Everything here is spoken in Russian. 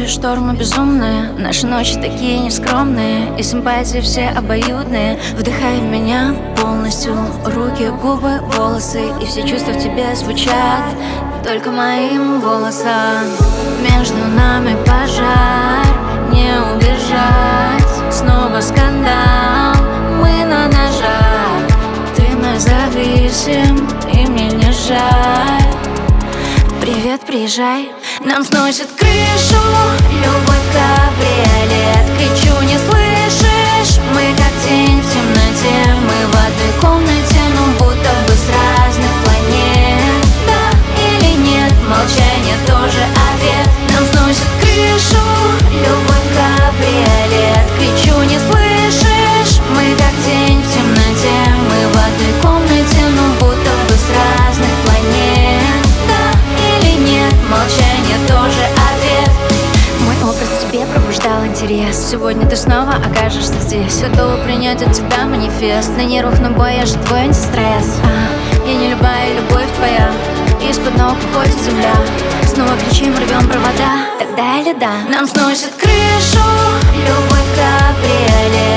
Бури, штормы безумные, наши ночи такие нескромные, и симпатии все обоюдные. Вдыхай меня полностью, руки, губы, волосы, и все чувства в тебе звучат только моим голосом. Между нами пожар, не убежать, снова скандал, мы на ножах. Ты мой зависим, и мне не жаль. Привет, приезжай, нам сносит крышу, любовь кабриолет. Кричу, не слышишь, мы как тень в темноте. Мы в одной комнате, но будто бы с разных планет. Да или нет, молчание тоже ответ. Нам сносит крышу, любовь кабриолет. Кричу, не слышишь, мы как тень в темноте. Мы в одной комнате, но будто бы с разных планет. Молчание тоже ответ. Мой образ в тебе пробуждал интерес. Сегодня ты снова окажешься здесь. Готова принять от тебя манифест. На нервах, но бой, я же твой антистресс. Я не любая, любовь твоя. Из-под ног уходит земля. Снова кричим, рвем провода. Тогда или да, нам сносит крышу, любовь кабриолет.